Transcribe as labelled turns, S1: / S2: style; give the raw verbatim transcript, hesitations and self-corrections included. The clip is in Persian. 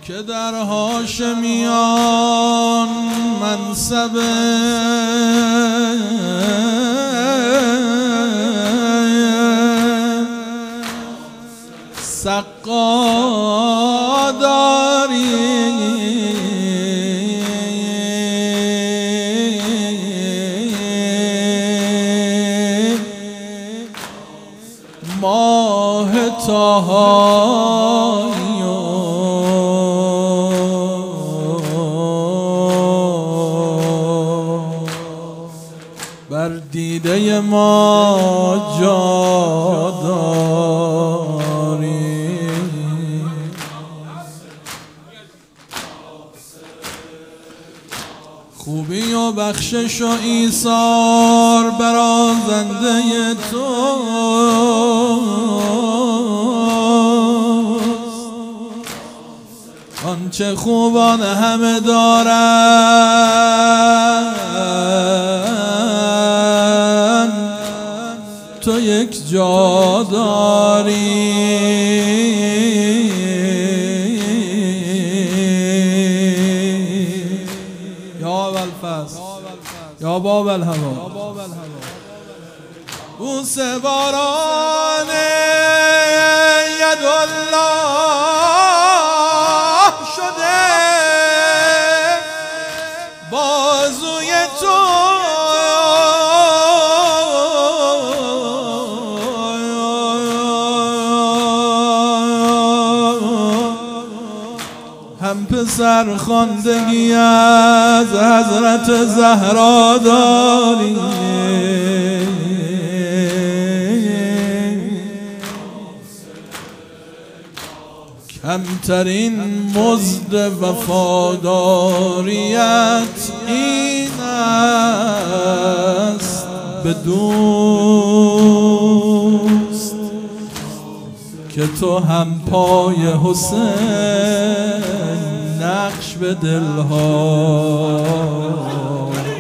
S1: که در هاشمیان منصب سقا داری، ماه تاهایی بر دیده ما جا داری. خوبی و بخشش و ایثار برازنده تو، آنچه خوبان همه دارند تو یک جا داری. یا ابوالفضل یا باب الهوا، بوسه باران یدالله شده بازوی تو، هم پسر خواندگی از حضرت زهرا داری. کمترین مزد وفاداریت این است به دوست که تو هم پای حسین نقش به دلها